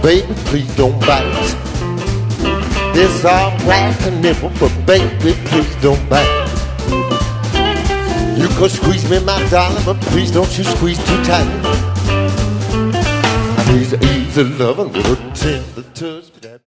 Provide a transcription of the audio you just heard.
baby, please don't bite. This all black and nipple, but baby, please don't bite. You could squeeze me, my darling, but please don't you squeeze too tight. I need easy love, a little tender touch.